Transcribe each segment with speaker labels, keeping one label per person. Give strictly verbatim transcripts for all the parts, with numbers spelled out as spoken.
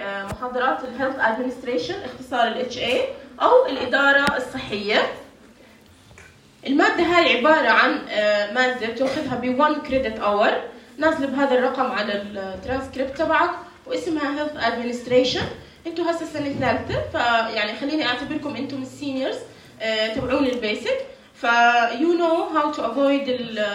Speaker 1: محاضرات الهيلث ادمنستريشن، اختصار الاتش اي او الاداره الصحيه. الماده هاي عباره عن ماده تاخذها ب واحد كريدت اور، نازله بهذا الرقم على الترانسكريبت تبعك، واسمها هيلث ادمنستريشن. انتوا هسه سنه ثالثه، فيعني خليني اعتبركم انتم السينيورز تبعون البيسك، ف you know how to avoid ال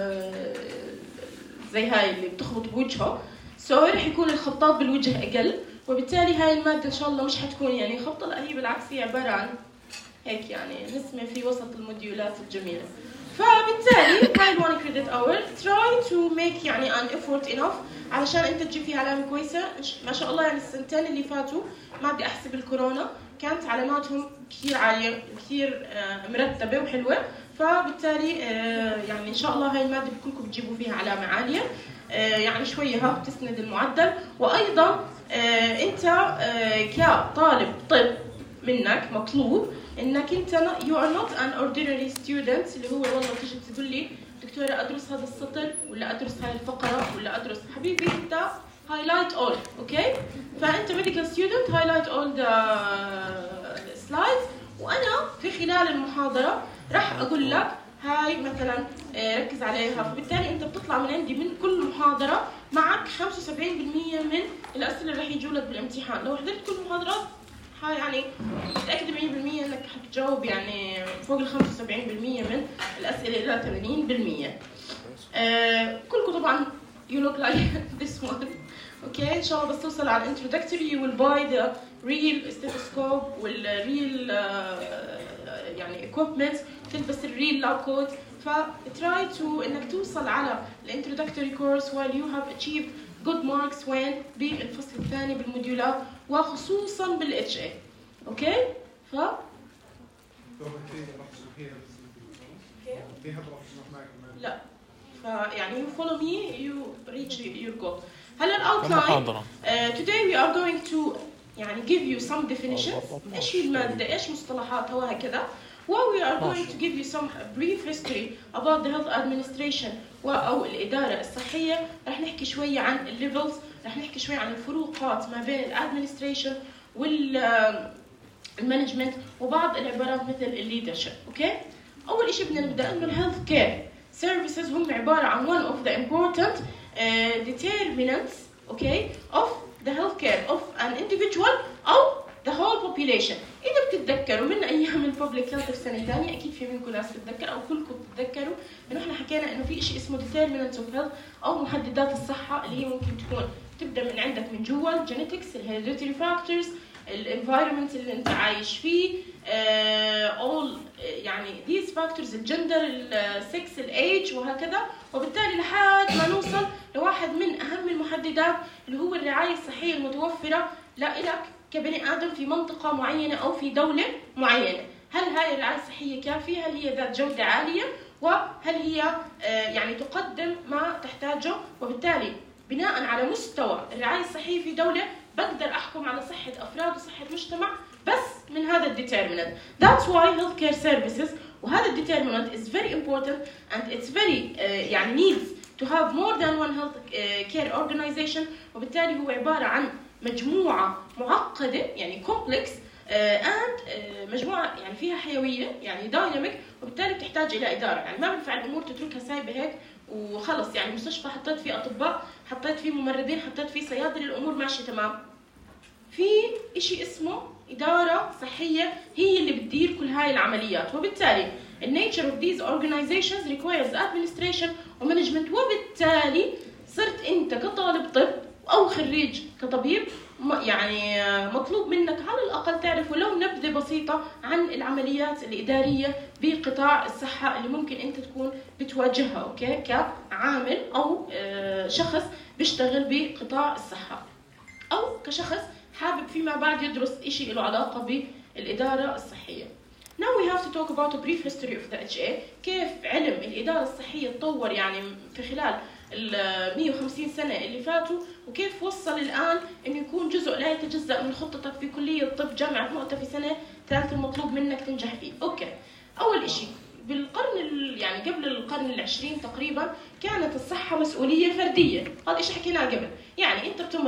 Speaker 1: زي هاي اللي بتخبط بوجهه، سو رح يكون الخبطات بالوجه اقل، وبالتالي هاي الماده ان شاء الله مش حتكون يعني خبطه، لا هي بالعكس هي عباره عن هيك يعني نسمه في وسط الموديولات الجميله. فبالتالي هاي ال one credit hour try to make يعني an effort enough علشان انت تجيب فيها علامه كويسه. ما شاء الله يعني السنتين اللي فاتوا ما بدي احسب الكورونا كانت علاماتهم كثير عاليه، كثير مرتبه وحلوه، فبالتالي يعني ان شاء الله هاي الماده كلكم بتجيبوا فيها علامه عاليه، يعني شويه ها بتسند المعدل. وايضا انت كطالب طب منك مطلوب انك انت you are not an ordinary student اللي هو والله تيجي تقول لي دكتوره ادرس هذا السطر ولا ادرس هاي الفقره ولا ادرس، حبيبي انت highlight all، اوكي؟ فانت medical student highlight all the slides، وانا في خلال المحاضره راح اقول لك هاي مثلا ركز عليها، فبالتالي انت بتطلع من عندي من كل محاضره معك خمسة وسبعين بالمئة من الاسئله اللي راح يجوا لك بالامتحان. لو حضرت كل المحاضرات هاي يعني متاكده مية بالمئة انك حتجاوب يعني فوق ال خمسة وسبعين بالمئة من الاسئله الى ثمانين بالمئة. آه كلكم طبعا you look like this one، اوكي؟ ان شاء الله بس توصل على الانترودكتوري you will buy the real stethoscope وال real uh, يعني equipment، تلبس الريل لاب كوت، ف try to انك توصل على الانترودكتوري كورس while you have achieved good marks وين بالفصل الثاني بالموديولات وخصوصا بالاتش اي، اوكي؟ ف لا فيعني you follow me you reach your goal. هلا الاوتلاين uh, today we are going to يعني give you some definitions، ايش هي الماده، ايش مصطلحاتها وهكذا. Well, we are going to give you some brief history about the health administration أو الإدارة الصحية. رح نحكي شوية عن الليفلز، رح نحكي شوية عن الفروقات ما بين الادمنستريشن والمانجمنت وبعض العبارات مثل الليدرشيب، أوكي؟ أول شيء بدنا نبدأ إنه الهيلث كير سيرفيسز هم عبارة عن one of the important uh, determinants، أوكي؟ of the health care of an individual أو the whole population. إذا بتتذكروا من أيام الببليك هيلث السنة الثانية، أكيد في منكم ناس تتذكر أو كلكم بتتذكروا إنه إحنا حكينا إنه في شيء اسمه determinants of health أو محددات الصحة، اللي هي ممكن تكون تبدأ من عندك من جوا الجينيتكس، الهيريديتري فاكتورز، الانفايرمنت اللي أنت عايش فيه، uh, all يعني these factors، الجندر، السكس، الايج وهكذا، وبالتالي لحد ما نوصل لواحد من أهم المحددات اللي هو الرعاية الصحية المتوفرة لإلك كبني آدم في منطقة معينة أو في دولة معينة. هل هاي الرعاية الصحية كافية؟ هل هي ذات جودة عالية؟ وهل هي يعني تقدم ما تحتاجه؟ وبالتالي بناء على مستوى الرعاية الصحية في دولة بقدر أحكم على صحة أفراد وصحة مجتمع بس من هذا الديترمينانت. That's why healthcare services وهذا الديترمينانت is very important and it's very uh, يعني needs to have more than one health care organization. وبالتالي هو عبارة عن مجموعة معقدة يعني complex uh, and uh, مجموعة يعني فيها حيوية يعني dynamic، وبالتالي بتحتاج إلى إدارة. يعني ما بينفع الأمور تتركها سايبة هيك وخلص، يعني مستشفى حطيت فيه أطباء، حطيت فيه ممرضين، حطيت فيه صيادلة، الأمور ماشية تمام. في إشي اسمه إدارة صحية هي اللي بتدير كل هاي العمليات، وبالتالي the nature of these organizations requires administration وmanagement. وبالتالي صرت أنت كطالب طب أو خريج كطبيب يعني مطلوب منك على الأقل تعرف ولو نبذة بسيطة عن العمليات الإدارية بقطاع الصحة اللي ممكن أنت تكون بتواجهها، أوكي؟ كعامل أو شخص بيشتغل بقطاع الصحة أو كشخص حابب فيما بعد يدرس إشي له علاقة بالإدارة الصحية. Now we have to talk about a brief history of the إتش إيه. كيف علم الإدارة الصحية تطور يعني في خلال ال مئة وخمسين سنة اللي فاتوا، وكيف وصل الآن إنه يكون جزء لا يتجزأ من خطتك في كلية الطب جامعة مؤتة في سنة ثالثة المطلوب منك تنجح فيه. أوكي، أول إشي بالقرن يعني قبل القرن العشرين تقريبا كانت الصحة مسؤولية فردية، هذا إشي حكيناه قبل. يعني أنت بتمرض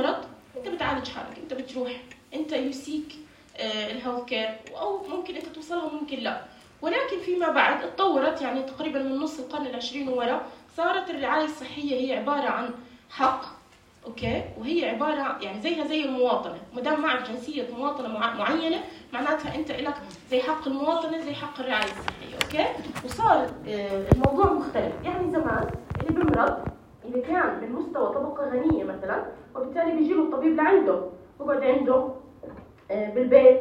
Speaker 1: انت بتعالج حالك، انت بتروح، انت يسيك الهيلث كير، او ممكن انت توصلها ممكن لا. ولكن فيما بعد اتطورت، يعني تقريبا من نص القرن العشرين وورا صارت الرعايه الصحيه هي عباره عن حق، اوكي، وهي عباره يعني زيها زي المواطنه، ما دام معك جنسيه مواطنه معينه معناتها انت لك زي حق المواطنه زي حق الرعايه الصحيه، اوكي. وصار الموضوع مختلف، يعني زمان اللي بمرض اللي كان من مستوى طبقه غنيه مثلا، وبالتالي بيجي له الطبيب لعنده، بقعد عنده بالبيت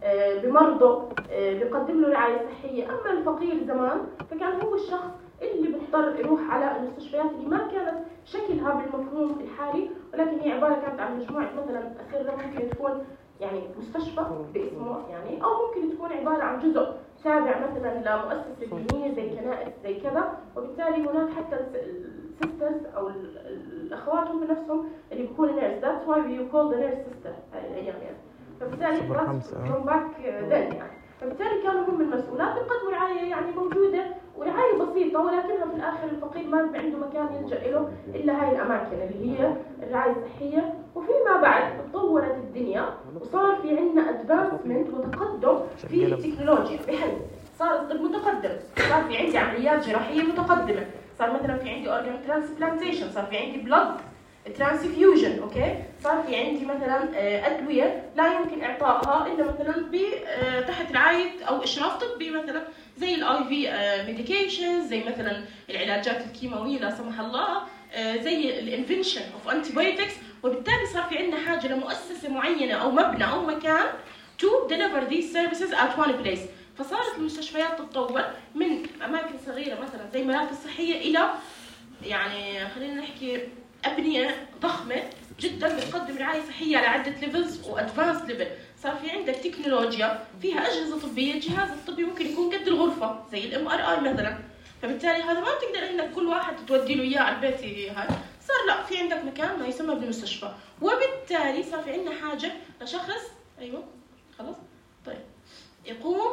Speaker 1: بمرضه، بيقدم له رعايه صحيه. اما الفقير زمان فكان هو الشخص اللي بيضطر يروح على المستشفيات اللي ما كانت شكلها بالمفهوم الحالي، ولكن هي عباره كانت عن مجموعه مثلا اسره، ممكن تكون يعني مستشفى باسمه يعني، او ممكن تكون عباره عن جزء تابع مثلا لمؤسسه دينيه زي كنائس زي كذا. وبالتالي هناك حتى السيسترز او الاخوات هم نفسهم اللي بيكونوا نيرس، that's why we call the nurse sister هاي الايام يعني. فبالتالي from back then يعني، فبالتالي كانوا هم المسؤولات بيقدموا رعايه يعني موجوده ورعايه بسيطه، ولكنها في الاخر الفقير ما عنده مكان يلجا له الا هاي الاماكن اللي هي الرعايه الصحيه. وفيما بعد تطورت الدنيا وصار في عندنا ادفانسمنت وتقدم في التكنولوجيا، بحيث صار الطب متقدم، صار في عندي عمليات جراحيه متقدمه، صار مثلا في عندي اورجان ترانسبلانتيشن، صار في عندي بلاد ترانسفيوجن، اوكي، صار في عندي مثلا ادويه لا يمكن اعطائها الا مثلا ب تحت رعايه او اشراف طبي، مثلا زي الاي في ميديكيشنز، زي مثلا العلاجات الكيماويه لا سمح الله، زي الانفنشن اوف انتي بايوتكس. وبالتالي صار في عندنا حاجه لمؤسسه معينه او مبنى او مكان to deliver these services at one place. فصارت المستشفيات تتطور من اماكن صغيره مثلا زي مراكز صحيه الى يعني خلينا نحكي أبنية ضخمة جدا بتقدم رعاية صحية على عدة ليفلز وأدفانس ليفل. صار في عندك تكنولوجيا فيها أجهزة طبية، الجهاز الطبي ممكن يكون قد الغرفة زي الام ار اي مثلا، فبالتالي هذا ما بتقدر انك كل واحد تودي له اياه على البيت هاي، صار لا في عندك مكان ما يسمى بالمستشفى. وبالتالي صار في عندنا حاجة لشخص ايوه خلاص طيب يقوم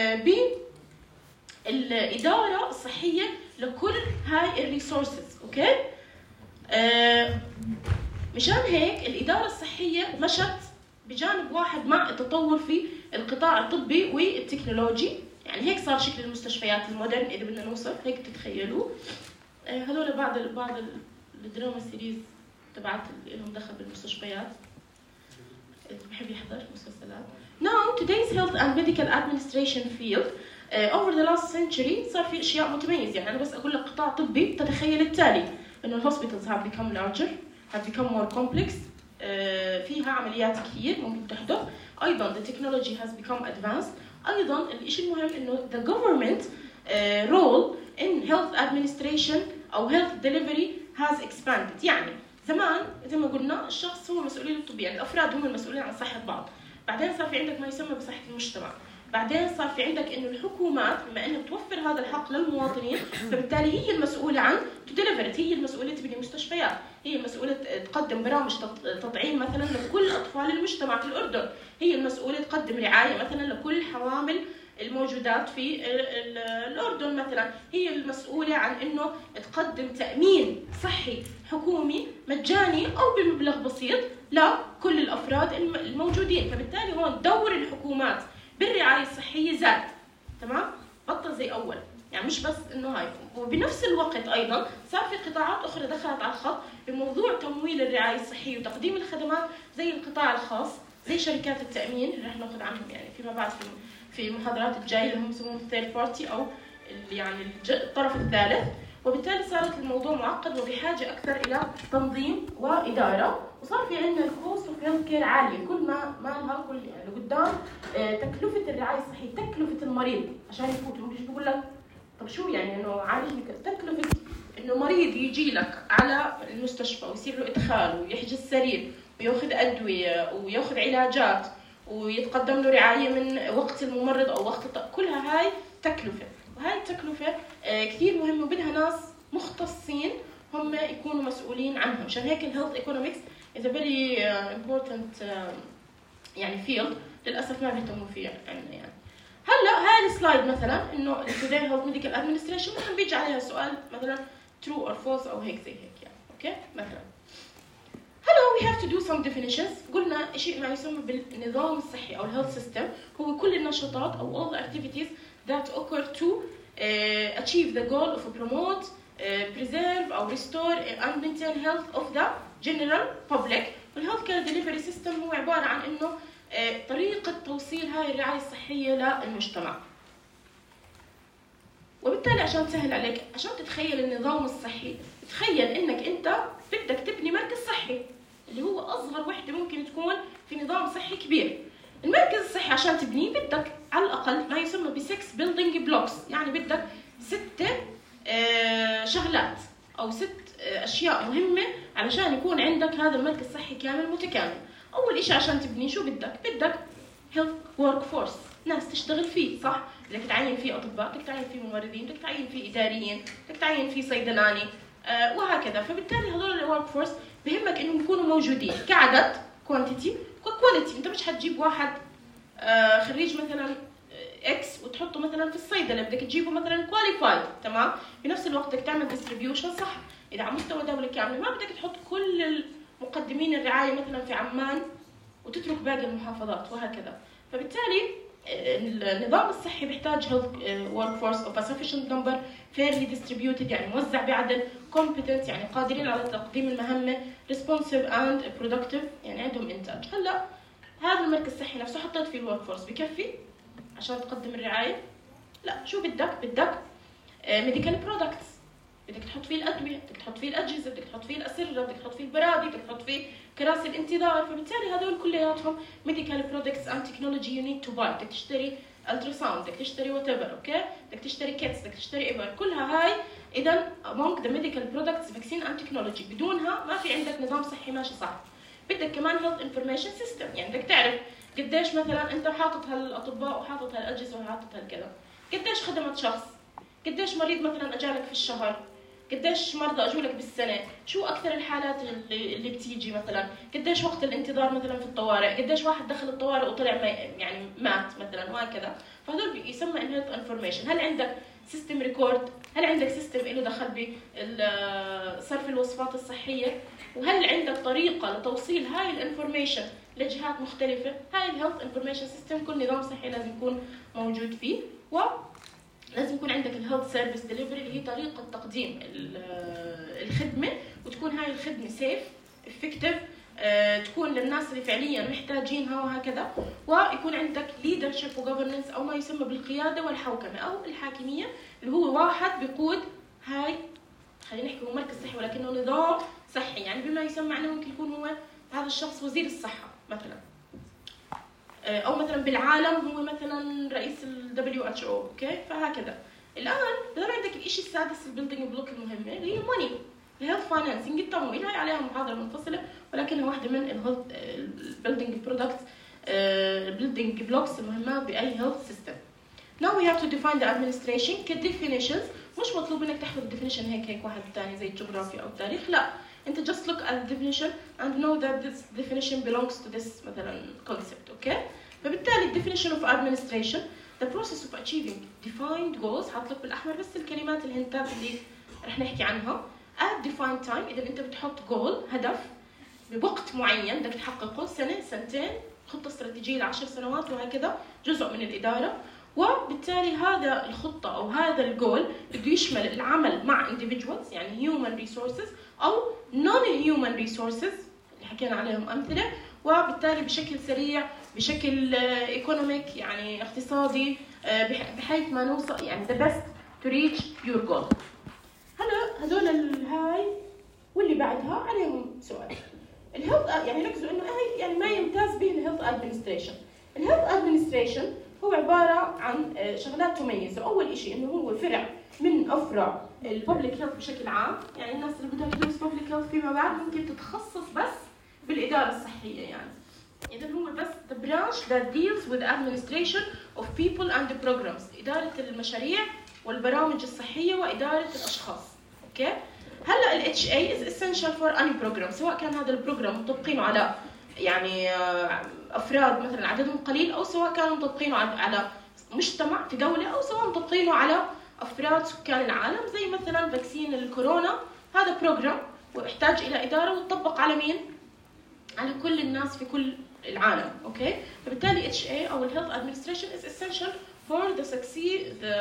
Speaker 1: بالإدارة الصحية لكل هاي الريسورسز، اوكي. آه مشان هيك الإدارة الصحية مشت بجانب واحد مع التطور في القطاع الطبي والتكنولوجي، يعني هيك صار شكل المستشفيات المودرن إذا بدنا نوصف هيك تتخيلوا. آه هذول بعض بعض الدراما سيريز تبعت اللي لهم دخل بالمستشفيات اللي بحب يحضر مسلسلات. Now today's health and medical administration field uh, over the last century صار في أشياء متميزة. يعني أنا بس أقول لك قطاع طبي تتخيل التالي، إنه الهوسبيتالز have become larger, have become more complex. uh, فيها عمليات كثير ممكن تحدث. أيضاً the technology has become advanced. أيضاً الشيء المهم إنه the government uh, role in health administration أو health delivery has expanded. يعني زمان زي ما قلنا الشخص هو مسؤولية الطبية، يعني الأفراد هم المسؤولين عن صحة بعض. بعدين صار في عندك ما يسمى بصحة المجتمع. بعدين صار في عندك إنه الحكومات بما إنها بتوفر هذا الحق للمواطنين، فبالتالي هي المسؤولة عن تدليفرت، هي المسؤولة تبني مستشفيات، هي المسؤولة تقدم برامج تطعيم مثلا لكل أطفال المجتمع في الأردن، هي المسؤولة تقدم رعاية مثلا لكل حوامل الموجودات في الأردن مثلا، هي المسؤولة عن إنه تقدم تأمين صحي حكومي مجاني أو بمبلغ بسيط لكل الأفراد الموجودين. فبالتالي هون دور الحكومات بالرعاية الصحية زاد، تمام؟ بطل زي أول، يعني مش بس إنه هاي. وبنفس الوقت أيضا صار في قطاعات أخرى دخلت على الخط بموضوع تمويل الرعاية الصحية وتقديم الخدمات، زي القطاع الخاص، زي شركات التأمين اللي رح ناخذ عنهم يعني فيما بعد في في المحاضرات الجاية اللي هم يسموهم الثيرد بارتي أو يعني الطرف الثالث. وبالتالي صارت الموضوع معقد وبحاجة أكثر إلى تنظيم وإدارة، وصار في عندنا الكوست اوف هيلث كير عالية، كل ما مالها كل يعني لقدام تكلفة الرعاية الصحية، تكلفة المريض عشان يفوت. مش بقول لك طب شو يعني إنه عالجني، تكلفة إنه مريض يجي لك على المستشفى ويصير له إدخال ويحجز سرير ويأخذ أدوية ويأخذ علاجات ويتقدم له رعاية من وقت الممرض أو وقت الط... كلها هاي تكلفة، وهاي التكلفة كثير مهمة وبدها ناس مختصين هم يكونوا مسؤولين عنها. مشان هيك الهيلث ايكونومكس is a very important يعني field للأسف ما بيهتموا فيها عندنا. يعني هلا هاي السلايد مثلا إنه today health medical administration مثلا بيجي عليها سؤال مثلا true or false أو هيك زي هيك يعني، أوكي مثلا Hello, we have to do some definitions. قلنا شيء ما يسمى بالنظام الصحي أو الهيلث سيستم هو كل النشاطات أو all the activities that occur to uh, achieve the goal of promote, uh, preserve أو restore and maintain health of the general public. والhealth care delivery system هو عبارة عن إنه uh, طريقة توصيل هاي الرعاية الصحية للمجتمع. وبالتالي عشان تسهل عليك، عشان تتخيل النظام الصحي، تخيل إنك أنت بدك تبني مركز صحي اللي هو أصغر وحدة ممكن تكون في نظام صحي كبير. المركز الصحي عشان تبنيه بدك على الأقل ما يسمى ب six building blocks، يعني بدك ستة آه شغلات أو ست آه أشياء مهمة علشان يكون عندك هذا المركز الصحي كامل متكامل. أول إشي عشان تبنيه شو بدك؟ بدك health workforce، ناس تشتغل فيه، صح؟ بدك تعين فيه أطباء، بدك تعين فيه ممرضين، بدك تعين فيه إداريين، بدك تعين فيه صيدلاني آه وهكذا. فبالتالي هذول الورك فورس بهمك انهم يكونوا موجودين كعدد كوانتيتي وكواليتي. انت مش حتجيب واحد آه خريج مثلا اكس وتحطه مثلا في الصيدله، بدك تجيبه مثلا كواليفايد، تمام؟ بنفس الوقت بدك تعمل ديستريبيوشن صح، اذا على مستوى دوله كامله ما بدك تحط كل مقدمين الرعايه مثلا في عمان وتترك باقي المحافظات وهكذا. فبالتالي النظام الصحي بيحتاج health workforce of a sufficient number fairly distributed، يعني موزع بعدل، competent يعني قادرين على تقديم المهمة، responsive and productive يعني عندهم إنتاج. هلا هذا المركز الصحي نفسه حطيت فيه الورك فورس بكفي عشان تقدم الرعاية؟ لا، شو بدك؟ بدك medical products، بدك تحط فيه الأدوية، بدك تحط فيه الأجهزة، بدك تحط فيه الأسرة، بدك تحط فيه البرادي، بدك تحط فيه كراسي الانتظار. فبالتالي هذول كلياتهم medical products and technology you need to buy. بدك تشتري ultrasound، بدك تشتري whatever، اوكي؟ بدك تشتري كيتس، بدك تشتري إبر، كلها هاي إذا among the medical products vaccine and technology. بدونها ما في عندك نظام صحي ماشي صح. بدك كمان health information system، يعني بدك تعرف قديش مثلا أنت حاطط هالأطباء وحاطط هالأجهزة وحاطط هالكذا، قديش خدمت شخص، قديش مريض مثلا أجالك في الشهر، قديش مرضى اجولك بالسنه، شو اكثر الحالات اللي, اللي بتيجي مثلا، قديش وقت الانتظار مثلا في الطوارئ، قديش واحد دخل الطوارئ وطلع يعني مات مثلا وهكذا. فهذول يسمى هيلث انفورميشن. هل عندك سيستم ريكورد؟ هل عندك سيستم له دخل بصرف الوصفات الصحيه؟ وهل عندك طريقه لتوصيل هاي الانفورميشن لجهات مختلفه؟ هاي الهيلث انفورميشن سيستم كل نظام صحي لازم يكون موجود فيه. و لازم يكون عندك الهيلث سيرفيس ديليفري اللي هي طريقه تقديم الخدمه، وتكون هاي الخدمه سيف افكتيف، تكون للناس اللي فعليا محتاجينها وهكذا. ويكون عندك ليدرشيب وجفرنس او ما يسمى بالقياده والحوكمه او الحاكميه، اللي هو واحد بيقود هاي، خلينا نحكي هو مركز صحي ولكنه نظام صحي، يعني بما يسمى معناه ممكن يكون هو هذا الشخص وزير الصحه مثلا، او مثلا بالعالم هو مثلا رئيس ال دبليو اتش او، اوكي؟ فهكذا. الان بضل عندك الشيء السادس البيلدينج بلوك المهمه اللي هي الماني، الهيلث فاينانسنج، التمويل. هاي عليها محاضره منفصله ولكنها واحده من الهيلث البيلدينج برودكتس البيلدينج بلوكس المهمه باي هيلث سيستم. Now we have to define the administration كديفينيشنز. مش مطلوب منك تحفظ الديفينيشن هيك هيك واحد ثاني زي الجغرافيا او التاريخ، لا، انت just look at the definition and know that this definition belongs to this مثلا concept، اوكي؟ فبالتالي definition of administration the process of achieving defined goals، حاط لك بالاحمر بس الكلمات الهنتات اللي رح نحكي عنها. at defined time، اذا انت بتحط goal هدف بوقت معين بدك تحققه، سنه سنتين، خطه استراتيجيه لعشر سنوات وهكذا، جزء من الاداره. وبالتالي هذا الخطه او هذا الجول بده يشمل العمل مع individuals يعني human resources او non human resources اللي حكينا عليهم امثله، وبالتالي بشكل سريع، بشكل ايكونوميك يعني اقتصادي، بحيث ما نوصل يعني the best to reach your goal. هلا هذول الهاي واللي بعدها عليهم سؤال. الهيلث يعني ركزوا انه هاي يعني ما يمتاز به الهيلث ادمنستريشن. الهيلث ادمنستريشن هو عباره عن شغلات تميزه. اول شيء انه هو فرع من افرع الببليك هيلث بشكل عام، يعني الناس اللي بدها تدرس ببليك هيلث فيما بعد ممكن تتخصص بس بالاداره الصحيه يعني. إذا هو بس the branch that deals with administration of people and programs، إدارة المشاريع والبرامج الصحية وإدارة الأشخاص، أوكي؟ هلا ال إتش إيه is essential for any program، سواء كان هذا البروجرام مطبقينه على يعني أفراد مثلا عددهم قليل، أو سواء كانوا مطبقينه على مجتمع في دولة، أو سواء مطبقينه على أفراد سكان العالم، زي مثلا فاكسين الكورونا، هذا بروجرام ويحتاج إلى إدارة وتطبق على مين؟ على كل الناس في كل العالم. اوكي، فبالتالي اتش اي او الهيلث ادمنستريشن is essential for the succeed the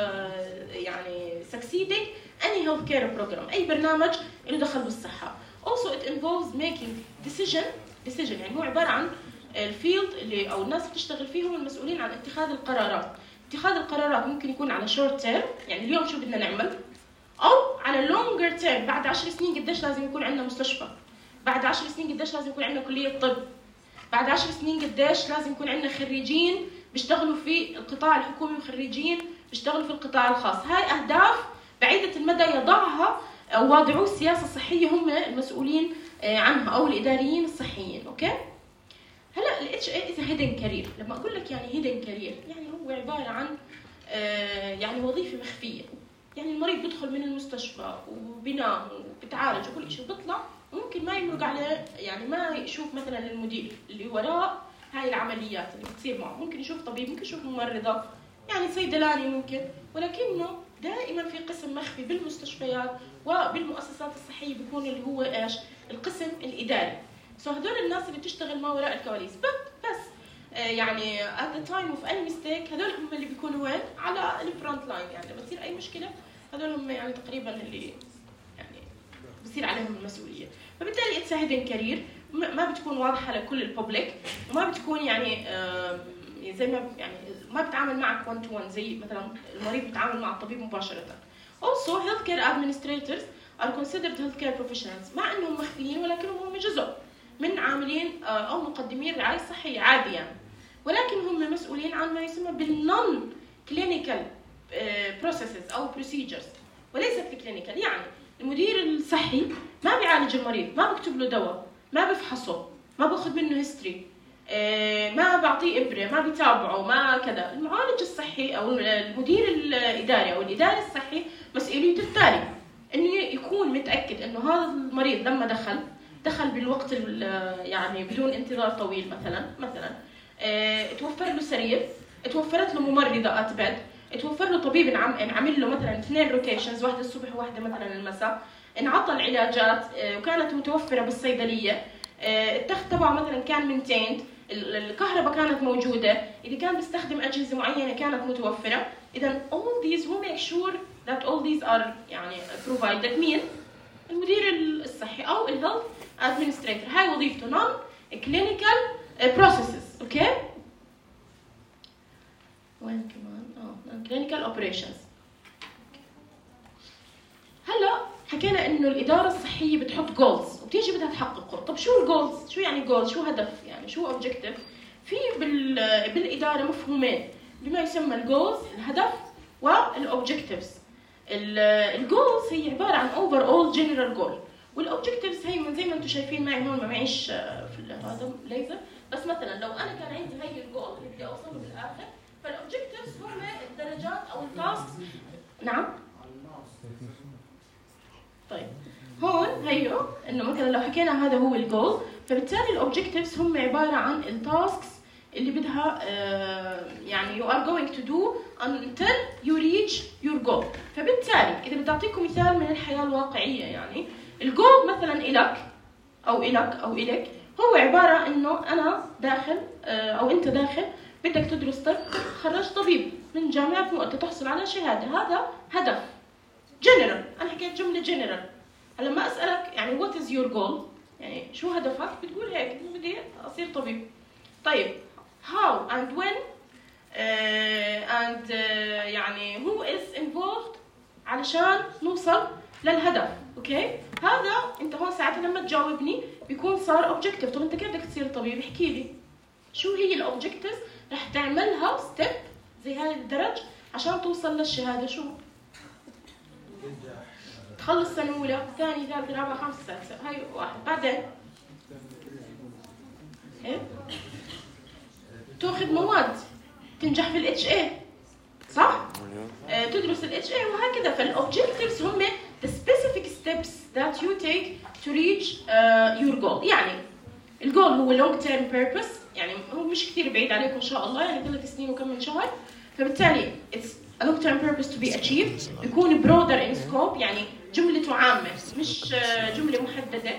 Speaker 1: يعني succeeding any healthcare program، اي برنامج له دخل بالصحه. also it involves making decision decision يعني هو عباره عن الفيلد اللي او الناس بتشتغل فيهم المسؤولين عن اتخاذ القرارات. اتخاذ القرارات ممكن يكون على شورت تيرم، يعني اليوم شو بدنا نعمل، او على لونجر تيرم، بعد عشر سنين قديش لازم يكون عندنا مستشفى، بعد عشر سنين قديش لازم يكون عندنا كليه طب، بعد عشر سنين قديش لازم يكون عندنا خريجين بيشتغلوا في القطاع الحكومي وخريجين بيشتغلوا في القطاع الخاص. هاي اهداف بعيده المدى يضعها او واضعو السياسه الصحيه هم المسؤولين عنها او الاداريين الصحيين. اوكي، هلا الاتش اي از هيدن كارير. لما اقول لك يعني هيدن كارير يعني هو عباره عن يعني وظيفه مخفيه، يعني المريض بيدخل من المستشفى وبينام وبتعالج وكل شيء وبيطلع، وممكن ما يمرق عليه، يعني ما يشوف مثلا المدير اللي وراء هاي العمليات اللي بتصير معه، ممكن يشوف طبيب، ممكن يشوف ممرضه، يعني صيدلاني ممكن، ولكنه دائما في قسم مخفي بالمستشفيات وبالمؤسسات الصحيه بيكون اللي هو ايش؟ القسم الاداري. سو so هذول الناس اللي بتشتغل ما وراء الكواليس، بس بس آه يعني at the time of any mistake هذول هم اللي بيكونوا وين؟ على الفرونت لاين، يعني لما تصير اي مشكله هذول هم يعني تقريبا اللي يعني بصير عليهم المسؤوليه. فبالتالي اتس هيدن كارير، ما بتكون واضحه لكل الببليك، وما بتكون يعني آه زي ما يعني ما بتعامل معك one to one زي مثلا المريض بيتعامل مع الطبيب مباشره. Also healthcare administrators are considered healthcare professionals، مع انهم مخفيين ولكنهم هم جزء من عاملين او مقدمين الرعايه الصحيه عادي يعني، ولكن هم مسؤولين عن ما يسمى بالنون كلينيكال بروسيسز او بروسيجرز وليست الكلينيكال. يعني المدير الصحي ما بيعالج المريض، ما بكتب له دواء، ما بفحصه، ما باخذ منه هيستوري، ما بعطيه ابره، ما بيتابعه، ما كذا. المعالج الصحي او المدير الاداري او الاداري الصحي مسؤوليته التالي انه يكون متاكد انه هذا المريض لما دخل دخل بالوقت يعني بدون انتظار طويل، مثلا مثلا اه توفر له سرير، توفرت له ممرضه اتبد، توفر له طبيب انعمل له مثلا اثنين روتيشنز، واحده الصبح وواحده مثلا المساء، انعطى العلاجات اه وكانت متوفره بالصيدليه، اه التخت تبعه مثلا كان مينتيند، الكهرباء كانت موجوده، اذا كان بيستخدم اجهزه معينه كانت متوفره. اذا all these who make sure that all these are يعني provided. مين؟ المدير الصحي او الهيلث ادمنستريتور، هاي وظيفته نون كلينيكال بروسيسز. اوكي، وين كمان اه نون كلينيكال اوبريشنز. هلا حكينا انه الاداره الصحيه بتحط جولز وبتيجي بدها تحققه. طب شو الجولز؟ شو يعني جولز؟ شو هدف؟ يعني شو اوبجيكتيف؟ في بالاداره مفهومين بما يسمى الجولز، الهدف، والاوبجيكتيفز. الجولز هي عباره عن اوفر اول جنرال جول، والاوبجيكتيفز هي من زي ما انتم شايفين معي هون، ما معيش في هذا ليزر، بس مثلا لو انا كان عندي هي الجول اللي بدي اوصله بالاخر، فالاوبجيكتيفز هم الدرجات او التاسكس. نعم طيب هون هيو انه مثلا لو حكينا هذا هو الجول، فبالتالي الاوبجيكتيفز هم عباره عن التاسكس اللي بدها آه يعني you are going to do until you reach your goal. فبالتالي اذا بدي اعطيكم مثال من الحياه الواقعيه، يعني الجول مثلا الك او الك او الك هو عباره انه انا داخل آه او انت داخل بدك تدرس طب، تخرج طبيب من جامعه مؤتة تحصل على شهاده، هذا هدف جنرال. انا حكيت جمله جنرال. هلا لما اسالك يعني what is your goal، يعني شو هدفك، بتقول هيك بدي اصير طبيب. طيب how and when uh, and uh, يعني who is involved علشان نوصل للهدف. اوكي، هذا انت هون ساعتها لما تجاوبني بيكون صار objective. طب انت كيف بدك تصير طبيب؟ احكي لي شو هي الاوبجكتيفز رح تعملها ستيب زي هاي الدرج عشان توصل للشهاده. شو؟ تخلص سنه اولى، ثاني، ثالث، رابعه، خامسه، سادسه، هاي واحد. بعدين ايه؟ تاخذ مواد، تنجح في الاتش اي، صح؟ آه، تدرس الاتش اي وهكذا. فالاوبجكتيفز هم the specific steps that you take to reach uh, your goal. يعني الجول هو long term purpose، يعني هو مش كثير بعيد عليكم ان شاء الله، يعني ثلاث سنين وكم من شهر. فبالتالي it's a long term purpose to be achieved، بيكون broader in scope، يعني جملته عامه مش جمله محدده.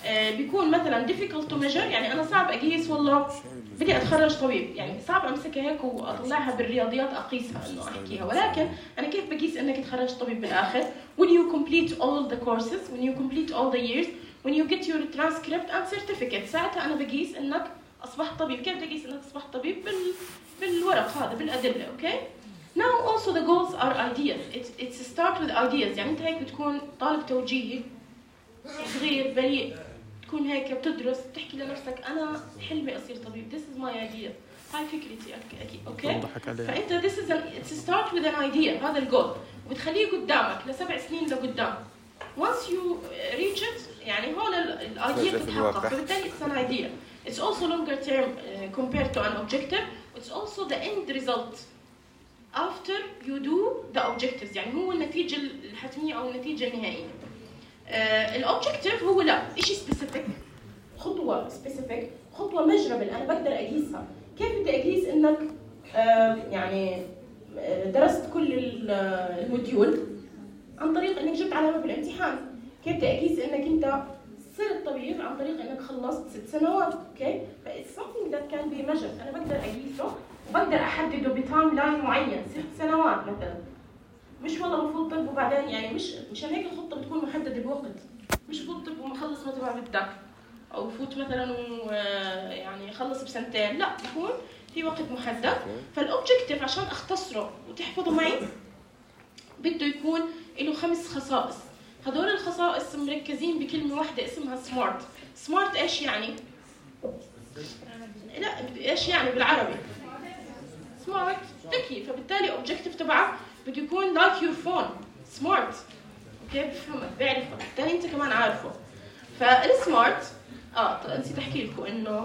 Speaker 1: بيكون مثلا difficult to measure، يعني انا صعب اقيس والله بدي اتخرج طبيب، يعني صعب امسكها هيك واطلعها بالرياضيات اقيسها انه احكيها، ولكن انا كيف بقيس انك تخرجت طبيب بالاخر؟ when you complete all the courses، when you complete all the years، when you get your transcript and certificate، ساعتها انا بقيس انك اصبحت طبيب. كيف بقيس انك اصبحت طبيب؟ بال بالورق هذا، بالادله. اوكي. now also the goals are ideas. it's it's start with ideas. يعني انت هيك بتكون طالب توجيهي صغير بريء، تكون هيك بتدرس، بتحكي لنفسك انا حلمي اصير طبيب، this is my idea، هاي فكرتي اكيد. اوكي. فانت this is an, it's start with an idea، هذا الجول، وبتخليه قدامك لسبع سنين لقدام. once you reach it يعني هون الايديا بتتحقق، فبالتالي it's an idea. it's also longer term uh, compared to an objective. it's also the end result after you do the objectives، يعني هو النتيجه الحتميه او النتيجه النهائيه. الاوبجكتيف هو لا شيء سبيسيفيك، خطوه سبيسيفيك، خطوه مجربل انا بقدر اقيسها. كيف بدي اقيس انك آه يعني درست كل الموديول؟ عن طريق انك جبت علامه بالامتحان. كيف بدي اقيس انك انت صرت طبيب؟ عن طريق انك خلصت ست سنوات. اوكي. فإتس something that can be measured، انا بقدر اقيسه وبقدر احدده بتايم لاين معين، ست سنوات مثلا. مش والله بفوت طب وبعدين يعني مش مشان هيك الخطه بتكون محدده بوقت، مش فوت طب وما خلص متى ما بدك، او فوت مثلا ويعني خلص بسنتين، لا بيكون في وقت محدد. فالاوبجكتيف عشان اختصره وتحفظه معي بده يكون له خمس خصائص. هدول الخصائص مركزين بكلمه واحده اسمها سمارت. سمارت ايش يعني؟ لا ايش يعني بالعربي؟ سمارت ذكي. فبالتالي اوبجكتيف تبعك بده يكون like your phone smart. اوكي. بفهمك، بيعرفك، بالتالي انت كمان عارفه. فالسمارت اه نسيت احكي لكم انه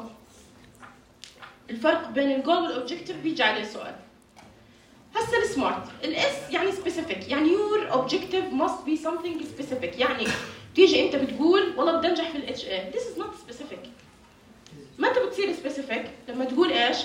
Speaker 1: الفرق بين الجول والاوبجكتيف بيجي عليه سؤال. هسه السمارت، الاس يعني specific، يعني your objective must be something specific. يعني تيجي انت بتقول والله بدي انجح في الاتش اي، this is not specific. متى بتصير specific؟ لما تقول ايش؟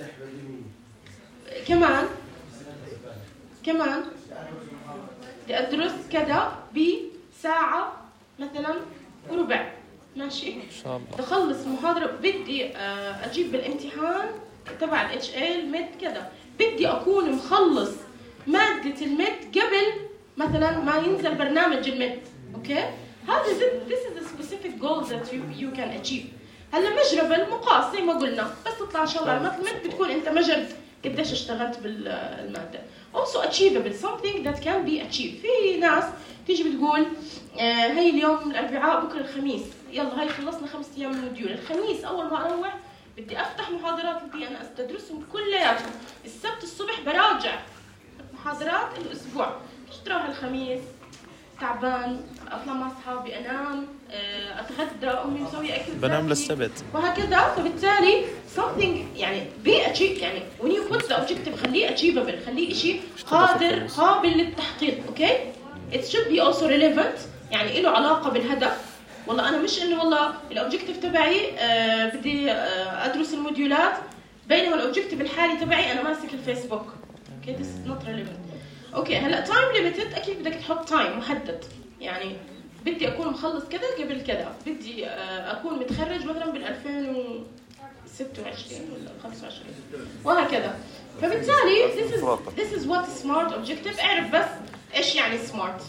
Speaker 1: كمان كمان بدي ادرس كذا بساعه مثلا وربع، ماشي؟ ان شاء الله بدي اخلص محاضره، بدي اجيب بالامتحان تبع الاتش اي الميد كذا، بدي اكون مخلص ماده الميد قبل مثلا ما ينزل برنامج الميد. اوكي. هذا this is a specific goal that you you can achieve. هلا مجربل مقاس زي ما قلنا، بس تطلع ان شاء الله على الميد بتكون انت مجرد قديش اشتغلت بالماده. also achievable something that can be achieved. في ناس تيجي بتقول آه هي اليوم الاربعاء بكره الخميس، يلا هي خلصنا خمس ايام من الموديول، الخميس اول ما اروح بدي افتح محاضرات بدي انا استدرسهم كلياتهم، السبت الصبح براجع محاضرات الاسبوع. مش تروح الخميس تعبان، اطلع مع اصحابي، انام، اتغدى، امي مسويه اكل،
Speaker 2: بنام للسبت
Speaker 1: وهكذا. فبالتالي something يعني be achieve، يعني when you put the objective خليه achievable، خليه شيء قادر قابل للتحقيق. اوكي. it should be also relevant، يعني له علاقه بالهدف. والله انا مش انه والله الاوبجكتيف تبعي آه بدي آه ادرس الموديولات بينما الاوبجكتيف الحالي تبعي انا ماسك الفيسبوك. اوكي. this is not relevant. اوكي. هلا تايم ليميتد، اكيد بدك تحط تايم محدد، يعني بدي اكون مخلص كذا قبل كذا، بدي اكون متخرج مثلا بال ألفين وستة وعشرين ولا خمسة وعشرين وهكذا. فبالتالي this is this is what smart objective. اعرف بس ايش يعني smart.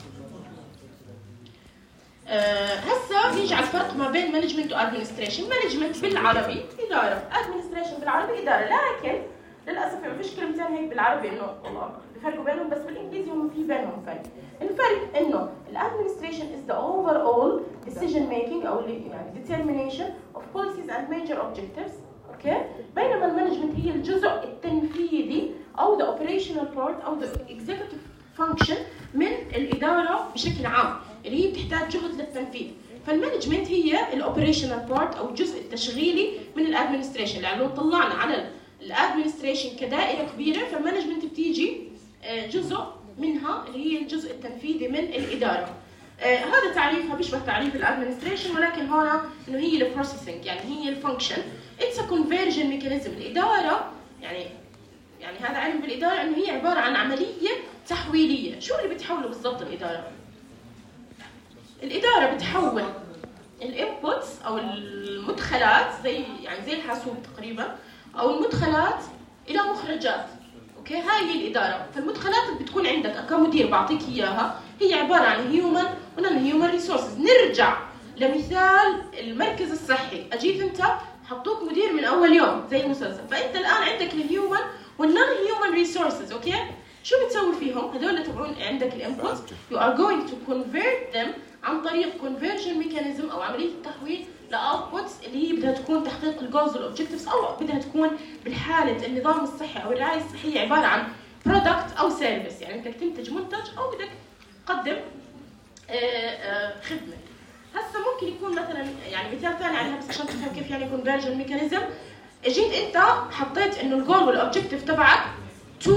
Speaker 1: أه هسه بيجي على الفرق ما بين مانجمنت وادمنستريشن. مانجمنت بالعربي اداره، ادمنستريشن بالعربي اداره، لكن للاسف ما فيش كلمتين هيك بالعربي انه والله بفرقوا بينهم، بس بالانجليزي هم في بينهم فرق. الفرق انه الادمنستريشن is the overall decision making او يعني determination of policies and major objectives. اوكي. بينما المانجمنت هي الجزء التنفيذي او the operational part او the executive function من الاداره بشكل عام، اللي هي بتحتاج جهد للتنفيذ. فالمانجمنت هي الاوبريشنال بارت او الجزء التشغيلي من الادمنستريشن. يعني لو طلعنا على الادمنستريشن كدائره كبيره، فالمانجمنت بتيجي جزء منها اللي هي الجزء التنفيذي من الاداره. آه هذا تعريفها بيشبه تعريف الادمنستريشن، ولكن هون انه هي البروسيسنج، يعني هي الفانكشن. اتس ا كونفرجن ميكانيزم. الاداره يعني يعني هذا علم بالاداره انه هي عباره عن عمليه تحويليه. شو اللي بتحوله بالضبط الاداره؟ الاداره بتحول الانبوتس او المدخلات زي يعني زي الحاسوب تقريبا، او المدخلات الى مخرجات. اوكي، هاي هي الاداره. فالمدخلات اللي بتكون عندك كمدير بعطيك اياها هي عباره عن هيومن ونون هيومن ريسورسز. نرجع لمثال المركز الصحي، اجيك انت حطوك مدير من اول يوم زي المسلسل، فانت الان عندك الهيومن والنون هيومن ريسورسز. اوكي، شو بتسوي فيهم؟ هذول تبعون عندك الانبوت، you are going to convert them عن طريق conversion mechanism او عمليه التحويل لاوتبوتس اللي هي بدها تكون تحقيق الجولز والاوبجكتيفز، او بدها تكون بالحاله النظام الصحي او الرعايه الصحيه عباره عن برودكت او سيرفيس، يعني بدك تنتج منتج او بدك تقدم خدمه. هسه ممكن يكون مثلا يعني مثال ثاني عليها بس عشان تفهم كيف يعني conversion mechanism. اجيت انت حطيت انه الجول والاوبجكتيف تبعك to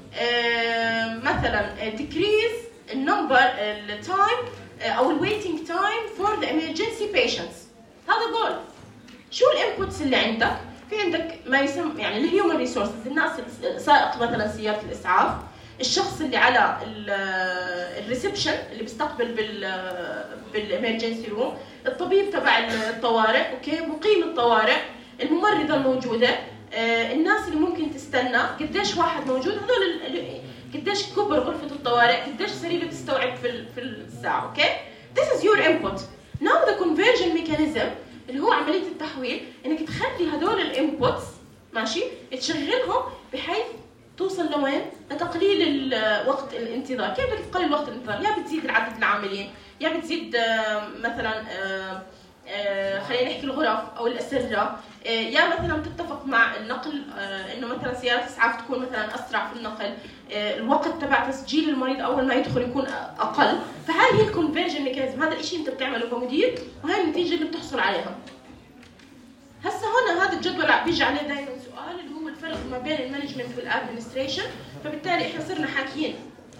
Speaker 1: مثلا decrease النمبر التايم او الويتنج تايم فور ذا emergency patients. هذا جول. شو الانبوتس اللي عندك؟ في عندك ما يسمى يعني الهيومن ريسورسز، الناس سائق مثلا سياره الاسعاف، الشخص اللي على الريسبشن اللي بيستقبل بال بالامرجنسي روم، الطبيب تبع الطوارئ، اوكي، مقيم الطوارئ، الممرضه الموجوده، آه، الناس اللي ممكن تستنى، قديش واحد موجود، هذول قديش كبر غرفه الطوارئ، قديش سرير بتستوعب في في الساعه. اوكي، this is your input. now the conversion mechanism اللي هو عمليه التحويل، انك تخلي هذول الانبوتس ماشي تشغلهم بحيث توصل لوين؟ لتقليل وقت الانتظار. كيف بدك تقلل وقت الانتظار؟ يا بتزيد عدد العاملين، يا بتزيد مثلا خلينا نحكي الغرف او الاسره، يا مثلا تتفق مع النقل انه مثلا سياره اسعاف تكون مثلا اسرع في النقل، الوقت تبع تسجيل المريض اول ما يدخل يكون اقل. فهاي هي الكونفرجن ميكانيزم، هذا الشيء انت بتعمله كمدير وهي النتيجه اللي بتحصل عليها. هسه هنا هذا الجدول بيجي عليه دائما سؤال اللي هو الفرق ما بين المانجمنت والادمنستريشن. فبالتالي احنا صرنا حاكيين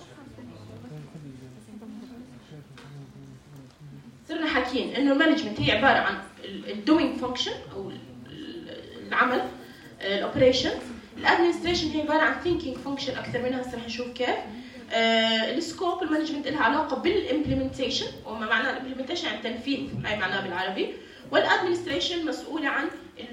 Speaker 1: صرنا حاكيين انه المانجمنت هي عباره عن الدوينج فانكشن او العمل الاوبريشن، الادمنستريشن هي عباره عن ثينكينج فانكشن اكثر منها. هسه رح نشوف كيف. آه السكوب المانجمنت لها علاقه بالامبلمنتيشن، وما معناه الامبلمنتيشن يعني التنفيذ، هاي معناها بالعربي. والادمنستريشن مسؤوله عن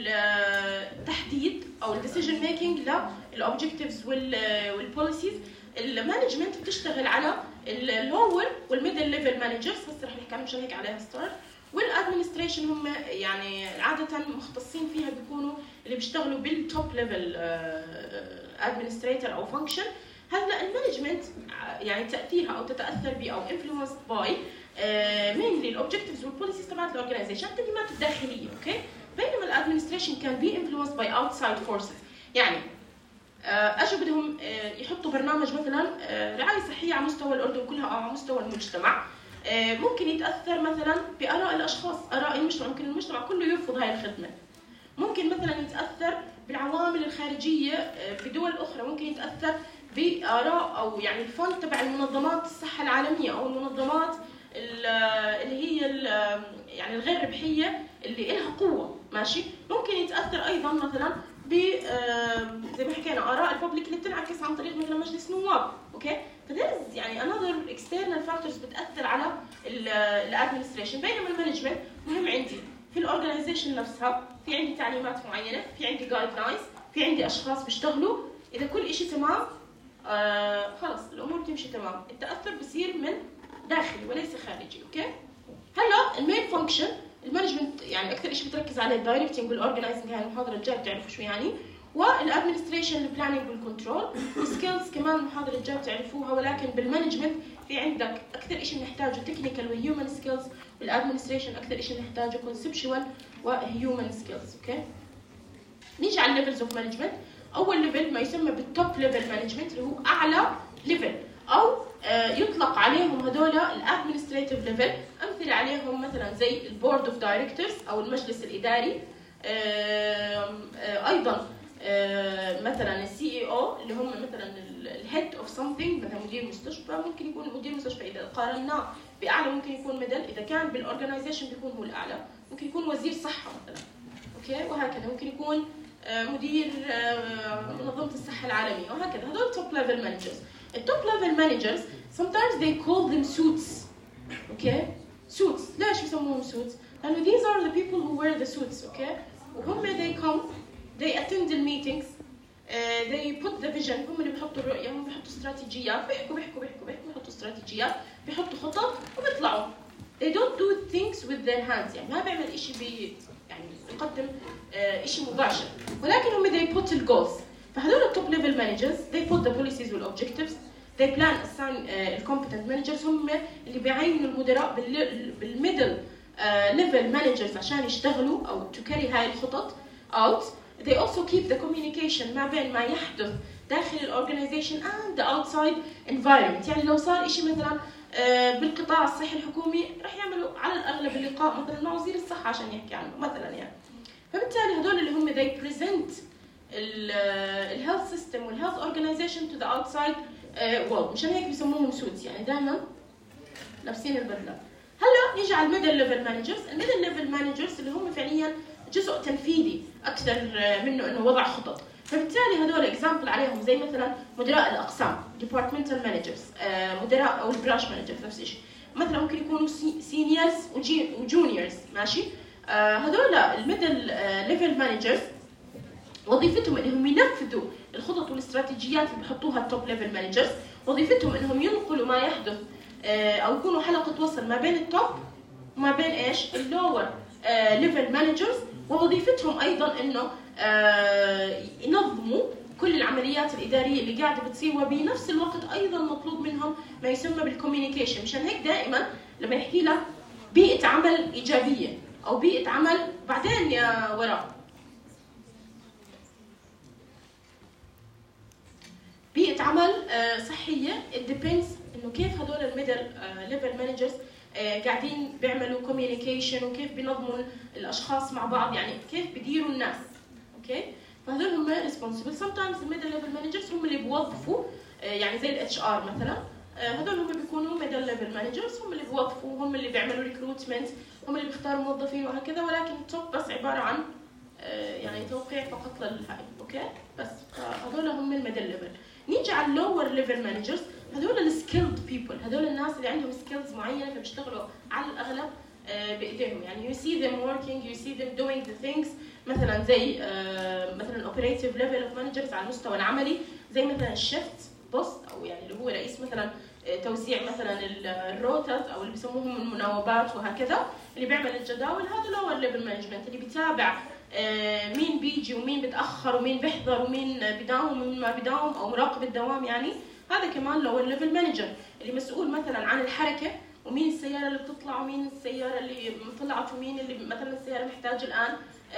Speaker 1: التحديد او الديسيجن ميكينج للاوبجكتيفز والبوليسيز. المانجمنت بتشتغل على اللور والميدل ليفل مانجرز، هسه رح نحكي عنهم مشان هيك عليها ستار. والادمنستريشن هم يعني عاده مختصين فيها بيكونوا اللي بيشتغلوا بالتوب ليفل ادمنستريتور او فانكشن. هلا المانجمنت يعني تاثيرها او تتاثر ب او انفلونسد باي مينلي الاوبجكتيفز والبوليسيز تبعت الاورجنايزيشن، التنظيمات الداخليه. اوكي، بينما الادمنستريشن كان بي انفلونسد باي اوتسايد فورسز. يعني اجوا بدهم يحطوا برنامج مثلا رعايه صحيه على مستوى الاردن كلها او على مستوى المجتمع، ممكن يتاثر مثلا باراء الاشخاص، اراء المجتمع، ممكن المجتمع كله يرفض هاي الخدمه. ممكن مثلا يتاثر بالعوامل الخارجيه بدول اخرى، ممكن يتاثر باراء او يعني الفند تبع المنظمات الصحه العالميه او المنظمات اللي هي يعني الغير ربحيه اللي لها قوه، ماشي. ممكن يتاثر ايضا مثلا ب زي ما حكينا اراء الببليك اللي بتنعكس عن طريق مثلا مجلس نواب. اوكي، فذير يعني another external factors بتاثر على الادمنستريشن. بينما المانجمنت مهم عندي في الاورجنايزيشن نفسها، في عندي تعليمات معينه، في عندي جايد لاينز، في عندي اشخاص بيشتغلوا، اذا كل شيء تمام آه خلص الامور تمشي تمام. التاثر بصير من داخلي وليس خارجي. اوكي، هلا المين فانكشن المانجمنت يعني اكثر شيء بتركز عليه الدايركتنج والاورجنايزنج، هاي المحاضره الجايه بتعرفوا شو يعني، والادمنستريشن البلاننج والكنترول. السكيلز كمان المحاضره الجايه بتعرفوها، ولكن بالمانجمنت في عندك اكثر شيء بنحتاجه تكنيكال وهيومن سكيلز، والادمنستريشن اكثر شيء بنحتاجه كونسبشوال وهيومن سكيلز. اوكي، نيجي على الليفلز اوف مانجمنت. اول ليفل ما يسمى بالتوب ليفل مانجمنت اللي هو اعلى ليفل، او يطلق عليهم هذول الادمنستريتيف ليفل. امثله عليهم مثلا زي البورد اوف دايركتورز او المجلس الاداري، ايضا مثلا السي اي او اللي هم مثلا الهيد اوف سمثينج، مثلا مدير مستشفى، ممكن يكون مدير مستشفى اذا قارناه باعلى ممكن يكون ميدل، اذا كان بالاورجنايزيشن بيكون هو الاعلى، ممكن يكون وزير صحه مثلا. اوكي، وهكذا ممكن يكون مدير منظمه الصحه العالميه وهكذا. هذول توب ليفل مانجرز. التوب ليفل مانجرز sometimes they call them suits. اوكي، suits. ليش يسموهم suits؟ and these are the people who wear the suits, okay? وهم they come, they attend the meetings, uh, they put the vision. هم اللي بيحطوا الرؤية، هم بيحطوا استراتيجيات، بيحكوا بيحكوا بيحكوا بيحكوا بيحطوا استراتيجيات، بيحطوا خطط وبيطلعوا. They don't do things with their hands، يعني ما بيعمل إشي بي يعني بيقدم uh, إشي مباشر، ولكن هم they put the goals. فهذول التوب ليفل مانجرز they put the policies والobjectives. they plan assign uh, competent managers هم اللي بيعينوا المدراء بالميدل ليفل مانجرز عشان يشتغلوا أو to carry هاي الخطط out. They also keep the communication ما بين ما يحدث داخل الأورجنايزيشن and the outside environment. يعني لو صار إشي مثلا بالقطاع الصحي الحكومي راح يعملوا على الأغلب اللقاء مثلا مع وزير الصحة عشان يحكي عنه مثلا يعني. فبالتالي هذول اللي هم they present الهيلث سيستم والهيلث اورجنايزيشن تو ذا اوتسايد وورلد. مشان هيك بيسموهم سوتس، يعني دائما لابسين البدله. هلا نيجي على الميدل ليفل مانجرز. الميدل ليفل مانجرز اللي هم فعليا جزء تنفيذي اكثر منه انه وضع خطط. فبالتالي هذول اكزامبل عليهم زي مثلا مدراء الاقسام ديبارتمنتال مانجرز، مدراء او البرانش مانجرز نفس الشيء. مثلا ممكن يكونوا سينيورز وجونيورز، ماشي. هذول الميدل ليفل مانجرز وظيفتهم انهم ينفذوا الخطط والاستراتيجيات اللي بيحطوها التوب ليفل مانجرز. وظيفتهم انهم ينقلوا ما يحدث او يكونوا حلقه وصل ما بين التوب وما بين ايش اللور ليفل مانجرز. ووظيفتهم ايضا انه ينظموا كل العمليات الاداريه اللي قاعده بتصير، وبنفس الوقت ايضا مطلوب منهم ما يسمى بالكوميونيكيشن. مشان هيك دائما لما يحكي لك بيئه عمل ايجابيه او بيئه عمل بعدين يا وراء بيئة عمل صحية، it depends إنه كيف هدول الميدل ليفل مانجرز قاعدين بيعملوا communication وكيف بينظموا الأشخاص مع بعض، يعني كيف بيديروا الناس، أوكي؟ فهدول هم responsible. sometimes الميدل ليفل مانجرز هم اللي بيوظفوا، يعني زي ال إتش آر مثلا، هدول هم بيكونوا ميدل ليفل مانجرز، هم اللي بيوظفوا، هم اللي بيعملوا recruitment، هم اللي بيختاروا موظفين وهكذا. ولكن التوب بس عبارة عن يعني توقيع فقط للهاي، أوكي؟ بس هدول هم الميدل ليفل. نيجي على اللور ليفل مانجرز. هذول السكيلد بيبل، هذول الناس اللي عندهم سكيلز معينه فبيشتغلوا على الاغلب بايديهم. يعني you see them working, you see them doing the things. مثلا زي مثلا operative level of managers على المستوى العملي، زي مثلا الشيفت بوست او يعني اللي هو رئيس مثلا توزيع مثلا الروتات او اللي بيسموهم المناوبات وهكذا، اللي بيعمل الجداول. هذا لور ليفل مانجمنت اللي بيتابع مين بيجي ومين بتاخر ومين بيحضر ومين بداوم ومين ما بداوم او مراقب الدوام. يعني هذا كمان لو الليفل مانجر اللي مسؤول مثلا عن الحركه ومين السياره اللي بتطلع ومين السياره اللي طلعت ومين اللي مثلا السياره محتاج الان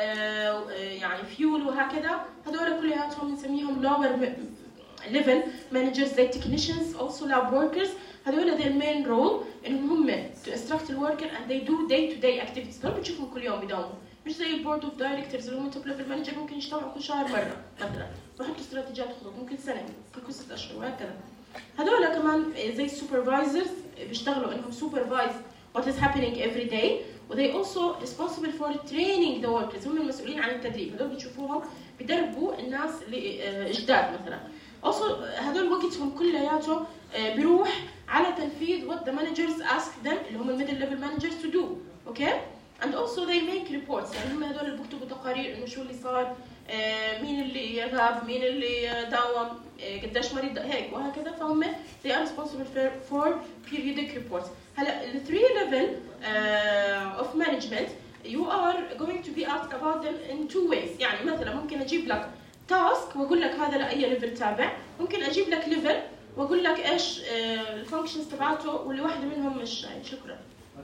Speaker 1: يعني فيول وهكذا. هذول كلياتهم بنسميهم لور ليفل مانجرز زي تكنيشنز also lab workers. هذول their main role انهم هم to instruct the worker and they do day to day activities. هذول بتشوفهم كل يوم بداوموا، مش زي البورد اوف دايركتورز اللي هم توب ليفل مانجر ممكن يجتمعوا كل شهر مره مثلا ويحطوا استراتيجيات خطط، ممكن سنه، ممكن كل ست اشهر وهكذا. هذول كمان زي السوبرفايزرز بيشتغلوا انهم supervise what is happening every day. وthey also responsible for training the workers. هم المسؤولين عن التدريب. هذول بتشوفوهم بيدربوا الناس اللي جداد مثلا. also هذول وقتهم كلياته بيروح على تنفيذ what the managers ask them اللي هم الميدل ليفل مانجرز to do. اوكي؟ and also they make reports. يعني هم هذول اللي بيكتبوا تقارير انه شو اللي صار، آه مين اللي غاب، مين اللي داوم، آه قديش مريض هيك وهكذا. فهم they are responsible for, for periodic reports. هلا ال three level uh, of management you are going to be asked about them in two ways. يعني مثلا ممكن اجيب لك تاسك واقول لك هذا لاي ليفل تابع، ممكن اجيب لك ليفل واقول لك ايش الفانكشنز تبعته واللي واحده منهم مش هاي. شكرا.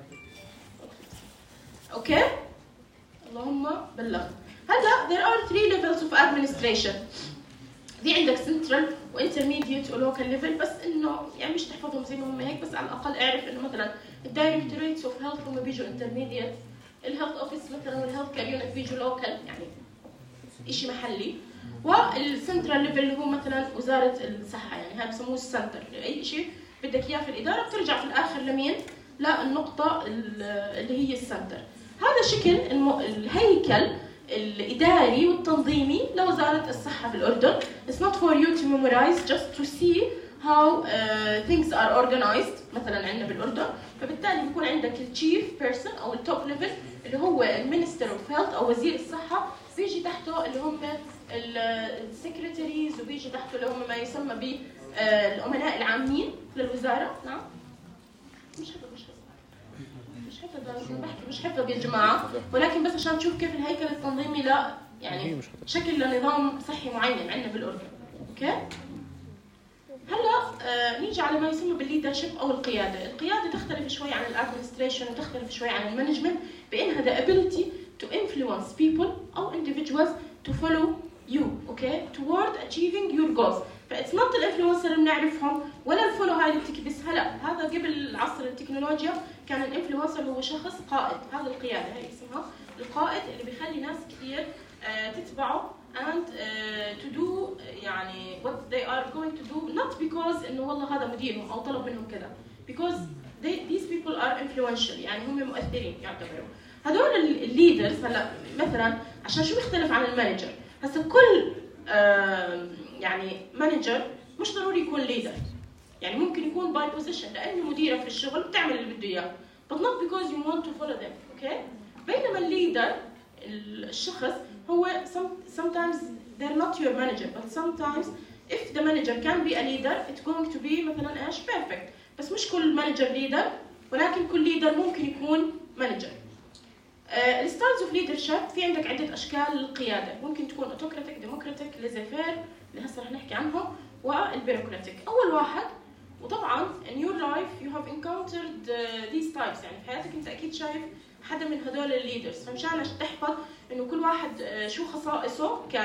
Speaker 1: اوكي؟ اللهم بلغت. هلا there are three levels of administration. دي عندك central و intermediate و local level، بس انه يعني مش تحفظهم زي ما هم هيك، بس على الاقل اعرف انه مثلا الدايركتوريتس اوف هيلث هم بيجوا intermediate، الهيلث اوفيس مثلا والهيلث كير يونت بيجوا local يعني شيء محلي، والسنترال ليفل اللي هو مثلا وزاره الصحه، يعني هاي بسموه السنتر. اي شيء بدك اياه في الاداره بترجع في الاخر لمين؟ للنقطه اللي هي السنتر. هذا شكل الهيكل الإداري والتنظيمي لوزارة الصحة في الأردن. It's not for you to memorize, just to see how uh, things are organized مثلا عندنا بالاردن. فبالتالي بيكون عندك التشيف بيرسون او التوب ليفل اللي هو المينستر اوف هيلث او وزير الصحه، بيجي تحته اللي هم السكرتيريز، وبيجي تحته اللي هم ما يسمى ب الامناء العامين للوزاره. نعم مش حفظ مش حفظ مش حفظ انا بحكي مش حفظ يا جماعه، ولكن بس عشان تشوف كيف الهيكل التنظيمي لا يعني شكل لنظام صحي معين عندنا بالاردن. اوكي هلا آه نيجي على ما يسمى بالليدرشيب او القياده. القياده تختلف شوي عن الادمنستريشن وتختلف شوي عن المانجمنت بانها the ability to influence people او individuals to follow you okay toward achieving your goals. فاتس نوت الانفلونسر اللي بنعرفهم ولا الفولو هاي اللي بتكبس. هلا هذا قبل عصر التكنولوجيا كان الانفلونسر هو شخص قائد. هذا القياده هي اسمها القائد اللي بيخلي ناس كثير آه تتبعه and uh, to do يعني what they are going to do not because انه والله هذا مديرهم او طلب منهم كذا because they, these people are influential يعني هم مؤثرين يعتبروا. هذول الليدرز هلا مثلا عشان شو بيختلف عن المانجر؟ هسه كل آه يعني مانجر مش ضروري يكون ليدر، يعني ممكن يكون باي بوزيشن لانه مديرك في الشغل بتعمل اللي بده اياه but not because you want to follow them. اوكي okay? بينما الليدر الشخص هو some, sometimes they're not your manager but sometimes if the manager can be a leader it's going to be مثلا ايش perfect. بس مش كل مانجر ليدر ولكن كل ليدر ممكن يكون مانجر. الستايلز اوف ليدرشيب في عندك عده اشكال للقياده، ممكن تكون اوتوكراتيك، ديموكراتيك، ليزيفير اللي هسه رح نحكي عنهم، والبيروقراطيك. اول واحد وطبعا in your life you have encountered uh, these types يعني في حياتك انت اكيد شايف حدا من هدول الليدرز، فمشان تحفظ انه كل واحد شو خصائصه ك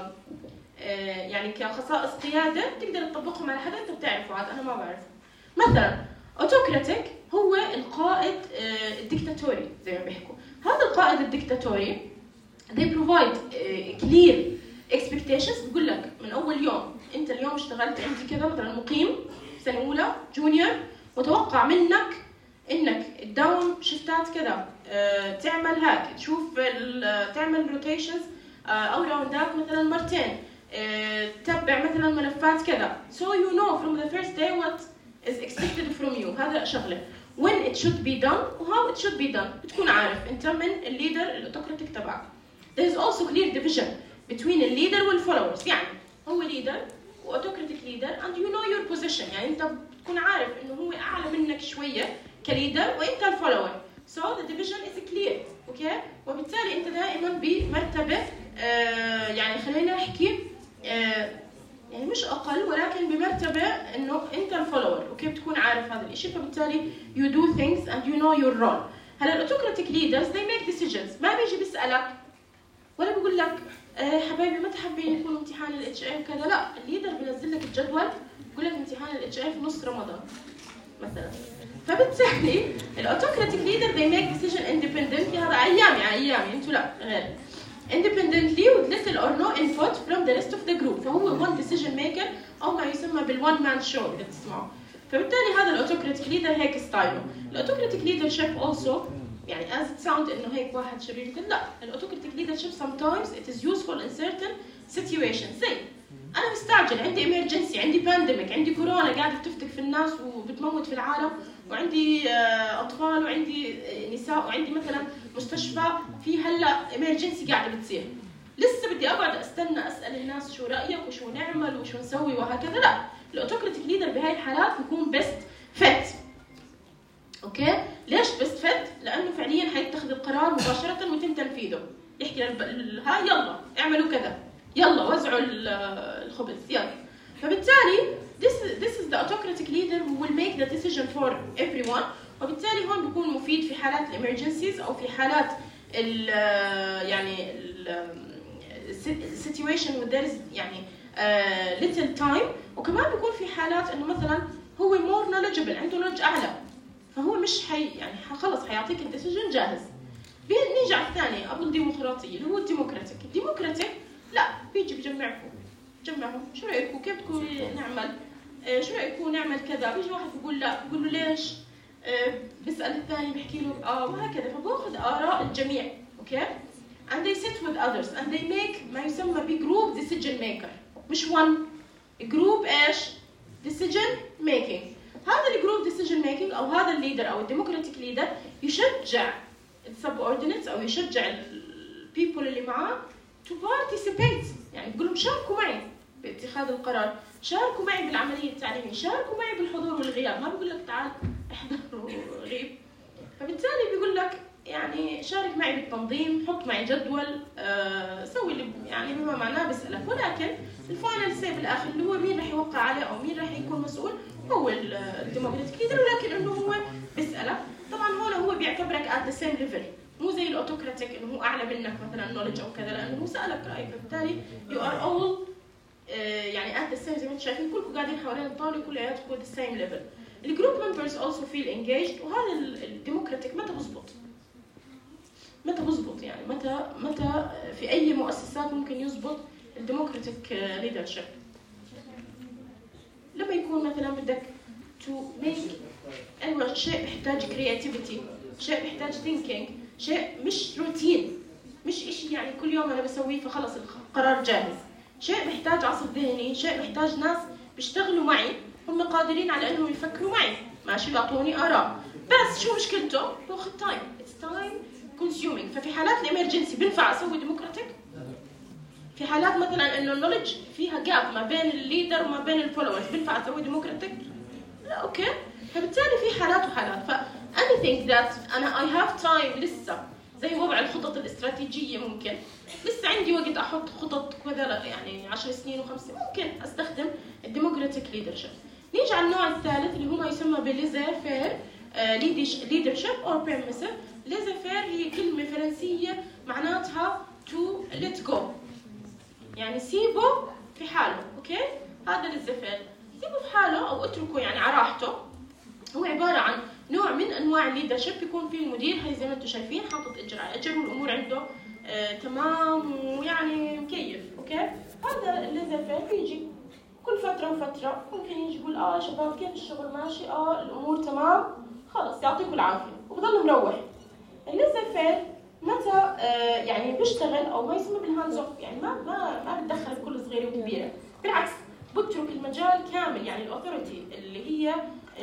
Speaker 1: يعني كخصائص قياده تقدر تطبقهم على حدا انت بتعرفه، عاد انا ما بعرفه. مثلا اوتوكراتيك هو القائد الدكتاتوري زي ما بيحكوا. هذا القائد الدكتاتوري they provide clear expectations. بقول لك من اول يوم انت اليوم اشتغلت عندي كذا مثلا مقيم سنه اولى جونيور، وتوقع منك انك تداوم شفتات كذا، أه تعمل هاك، تشوف تعمل روتيشنز أه او راوندات مثلا مرتين، أه تتبع مثلا ملفات كذا. so you know from the first day what is expected from you. هذا شغله when it should be done و how it should be done بتكون عارف انت من الليدر الاوتوكراتيك تبعك. there is also clear division between الليدر والفولورز، يعني هو ليدر واوتوكراتيك ليدر and you know your position، يعني انت بتكون عارف انه هو اعلى منك شويه كليدر وانت الفولور. so the division is clear. اوكي okay? وبالتالي انت دائما بمرتبه آه يعني خلينا نحكي آه يعني مش اقل ولكن بمرتبه انه انت الفولور. اوكي okay? بتكون عارف هذا الشيء، فبالتالي you do things and you know your role. هلا الاوتوكراتيك leaders they make decisions، ما بيجي بيسالك ولا بيقول لك آه حبايبي متى حابين يكون امتحان الاتش اي وكذا، لا الليدر بينزل لك الجدول بيقول لك امتحان الاتش اي في نص رمضان مثلا. فبالتالي الاوتوكراتيك ليدر they make decision independently. هذا ايامي على ايامي انتوا لا غير independently with little or no input from the rest of the group. فهو one decision maker او ما يسمى بالone man show اذا تسمعوا. فبالتالي هذا الاوتوكراتيك ليدر هيك ستايله. الاوتوكراتيك leadership also يعني as it sound انه هيك واحد شرير، لا الاوتوكراتيك leadership sometimes it is useful in certain situations. زي انا مستعجل، عندي emergency، عندي بانديميك، عندي كورونا قاعده بتفتك في الناس وبتموت في العالم، وعندي اطفال وعندي نساء وعندي مثلا مستشفى في هلا emergency قاعده بتصير، لسه بدي اقعد استنى اسال الناس شو رايك وشو نعمل وشو نسوي وهكذا. لا الاوتوكراتيك ليدر بهاي الحالات بيكون بيست فيت. اوكي ليش بيست فيت؟ لانه فعليا حيتخذ القرار مباشره ويتم تنفيذه، يحكي لل... ها يلا اعملوا كذا، يلا وزعوا الخبز يلا. فبالتالي this this is the autocratic leader who will make the decision for everyone. وبالتالي هون بيكون مفيد في حالات الامرجنسيز او في حالات ال يعني ال situation where there is يعني uh, little time. وكمان بيكون في حالات انه مثلا هو more knowledgeable، عنده نولج اعلى، فهو مش حي يعني خلص حيعطيك الديسيجن جاهز. نيجي على الثاني ابو الديمقراطيه اللي هو الديموكراتيك. الديموكراتيك لا بيجي بجمعكم بجمعهم شو رايكم كيف بدكم نعمل آه شو رايكم نعمل كذا، بيجي واحد بيقول لا بيقول له ليش آه بيسال الثاني بيحكي له اه وهكذا، فباخذ اراء الجميع. اوكي and they sit with others and they make ما يسمى بجروب decision maker، مش one جروب ايش decision making. هذا الجروب decision making او هذا الليدر او الديموكراتيك ليدر يشجع السبوردينيتس او يشجع البيبل اللي معاه to participate، يعني تقول لهم شاركوا معي باتخاذ القرار، شاركوا معي بالعمليه التعليميه، شاركوا معي بالحضور والغياب، ما بقول لك تعال احضر وغيب. فبالتالي بيقول لك يعني شارك معي بالتنظيم، حط معي جدول، آه، سوي اللي يعني بما معناه بسألك. ولكن الفاينل سي بالاخر اللي هو مين راح يوقع عليه او مين راح يكون مسؤول هو الديموكراتيك ليدر، ولكن انه هو بيسألك. طبعا هون هو بيعتبرك at the same level، مو زي الاوتوكراتيك انه هو اعلى منك مثلا نولج او كذا، لانه هو سألك رايك، فبالتالي you are all آه، يعني at the same، زي ما انتم شايفين كلكم قاعدين حوالين الطاوله كلياتكم the same level. الجروب members also feel engaged. وهذا الديموكراتيك متى بزبط؟ متى بزبط يعني متى متى في اي مؤسسات ممكن يزبط الديموكراتيك ليدرشيب؟ لما يكون مثلا بدك تو ميك ايوه شيء بيحتاج كرياتيفيتي، شيء بيحتاج ثينكينج، شيء مش روتين، مش شيء يعني كل يوم انا بسويه فخلص القرار جاهز، شيء بيحتاج عصف ذهني، شيء بيحتاج ناس بيشتغلوا معي هم قادرين على انهم يفكروا معي، ماشي، يعطوني اراء، بس شو مشكلته؟ باخذ تايم، اتس تايم كونسيومينج. ففي حالات الامرجنسي بينفع اسوي ديموكراتيك؟ في حالات مثلا انه النولج فيها جاب ما بين الليدر وما بين الفولورز بينفع اسوي ديموكراتيك؟ لا، اوكي. فبالتالي في حالات وحالات. ف I think that انا I have time لسه، زي وضع الخطط الاستراتيجيه، ممكن لسه عندي وقت احط خطط كذا يعني عشر سنين وخمس سنين، ممكن استخدم الديموكراتيك ليدرشيب. نيجي على النوع الثالث اللي هو ما يسمى بليزر فير ليدرشيب اور بيرميسيف. ليزر فير هي كلمه فرنسيه معناتها تو ليت جو، يعني سيبه في حاله، اوكي؟ هذا ليزر فير، سيبه في حاله او اتركه يعني على راحته. هو عباره عن نوع من انواع الليدرشيب بيكون فيه المدير، هي زي ما انتم شايفين حاطط اجر على اجر والامور عنده آه تمام ويعني مكيف، اوكي؟ هذا الليزر فير بيجي كل فتره وفتره ممكن يجي يقول اه شباب كيف الشغل ماشي، اه الامور تمام، خلص يعطيكم العافيه وبضل مروح. الليزر فير متى آه يعني بيشتغل او ما يسمى بالهاندز اوف، يعني ما ما ما بتدخل بكل صغيره وكبيره، بالعكس بترك المجال كامل، يعني الاوثوريتي اللي هي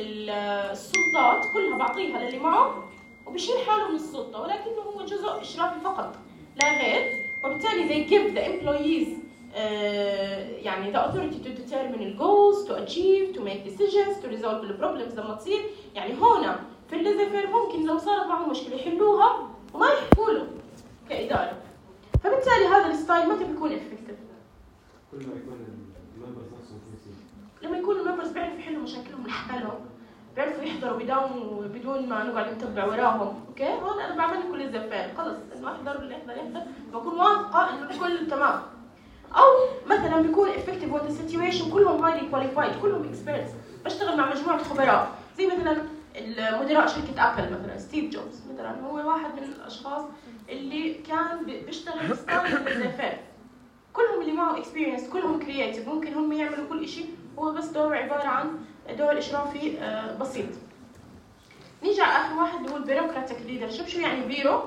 Speaker 1: السلطات كلها بعطيها للي معه وبشيل حاله من السلطه، ولكنه هو جزء اشرافي فقط لا غير. وبالتالي they give the employees uh, يعني the authority to determine the goals, to achieve, to make decisions, to resolve the problems لما تصير. يعني هنا في الليزر فير ممكن لو صارت معهم مشكله يحلوها وما يحكوا له كاداره. فبالتالي هذا الستايل متى بيكون افكتيف؟
Speaker 2: كل ما يكون الممبرز نفسهم كويسين،
Speaker 1: لما يكون الممبرز بيعرفوا يحلوا مشاكلهم لحالهم، بيعرفوا يحضروا بداوموا بدون ما نقعد نتبع وراهم، اوكي؟ هون انا بعمل كل الزفاف، خلص انه احضروا اللي يحضر يحضر، بكون واثقه انه الكل تمام. او مثلا بيكون افكتيف وقت السيتويشن كلهم هايلي كواليفايد، كلهم اكسبيرتس، بشتغل مع مجموعه خبراء، زي مثلا المدراء شركه ابل مثلا ستيف جوبز مثلا، هو واحد من الاشخاص اللي كان بيشتغل ستايل الزفاف، كلهم اللي معه اكسبيرينس، كلهم كرييتيف، ممكن هم يعملوا كل شيء، هو بس دوره عباره عن دور اشرافي بسيط. نيجي على اخر واحد اللي هو البيروقراطيك ليدرشيب. شو يعني بيرو؟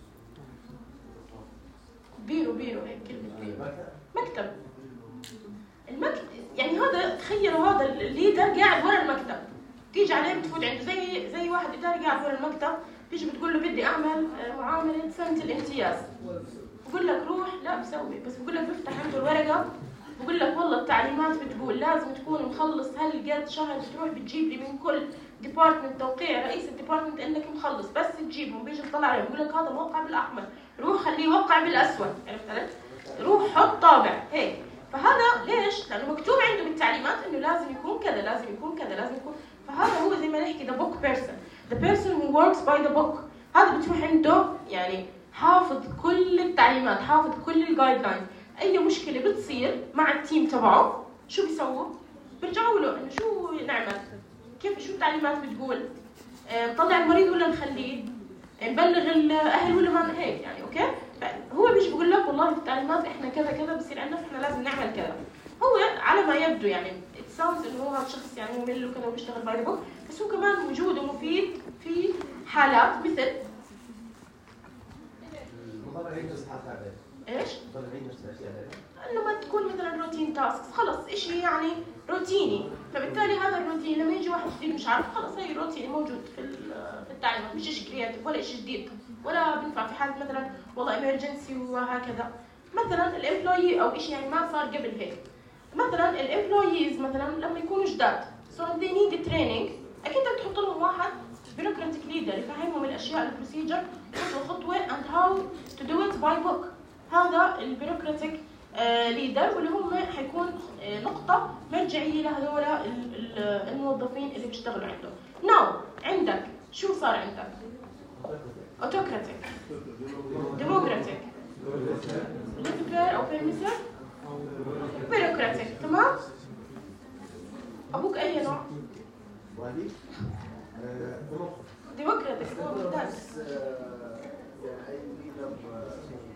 Speaker 1: بيرو بيرو هيك كلمه بيرو، مكتب. المكتب يعني هذا، تخيلوا هذا الليدر قاعد ورا المكتب، تيجي عليه بتفوت عنده زي زي واحد اداري قاعد ورا المكتب، تيجي بتقول له بدي اعمل معامله سنه الامتياز، بقول لك روح، لا بسوي، بس بقول لك بفتح عنده الورقه بقول لك والله التعليمات بتقول لازم تكون مخلص هالقد شهر، بتروح بتجيب لي من كل ديبارتمنت توقيع رئيس الديبارتمنت انك مخلص، بس تجيبهم بيجي يطلع عليه بقول لك هذا موقع بالاحمر، روح خليه يوقع بالاسود، عرفت علي؟ روح حط طابع هيك. فهذا ليش؟ لانه مكتوب عنده بالتعليمات انه لازم يكون كذا، لازم يكون كذا، لازم يكون، فهذا هو زي ما نحكي the book person the person who works by the book. هذا بتروح عنده يعني حافظ كل التعليمات، حافظ كل الجايد لاينز، اي مشكله بتصير مع التيم تبعه شو بيسووا؟ بيرجعوا له انه شو نعمل؟ كيف شو التعليمات بتقول؟ نطلع اه المريض ولا نخليه؟ نبلغ الاهل ولا ما هيك يعني، اوكي؟ هو بيجي بيقول لك والله في التعليمات احنا كذا كذا بصير عندنا، فاحنا لازم نعمل كذا. هو على ما يبدو يعني ات ساوندز انه هو هذا الشخص يعني ممل وكذا وبيشتغل باي ذا بوك، بس هو كمان وجود ومفيد في حالات مثل
Speaker 2: المطلعين نفس الحالات.
Speaker 1: ايش؟
Speaker 2: المطلعين نفس الاشياء.
Speaker 1: لما تكون مثلا روتين تاسكس خلص شيء يعني روتيني، فبالتالي هذا الروتين لما يجي واحد جديد مش عارف خلص هي روتين موجود في في التعليم، مش شيء كرياتيف ولا شيء جديد ولا بينفع في حاله مثلا والله امرجنسي وهكذا. مثلا الامبلويي او شيء يعني ما صار قبل هيك، مثلا الامبلويز مثلا لما يكونوا جداد so they need training، اكيد بدك تحط لهم واحد bureaucratic leader يفهمهم الاشياء البروسيجر خطوه خطوه and how to do it by book. هذا البيروقراطيك ليدر واللي هم حيكون آه نقطه مرجعيه لهذول الموظفين اللي بيشتغلوا عنده. ناو عندك شو صار عندك؟ اوتوكراتيك، ديموقراطيك، ليبرال او بيرميسيف، بيروقراطيك. تمام؟ ابوك اي نوع؟ ديموقراطيك هو ممتاز.
Speaker 3: يعني اي ليدر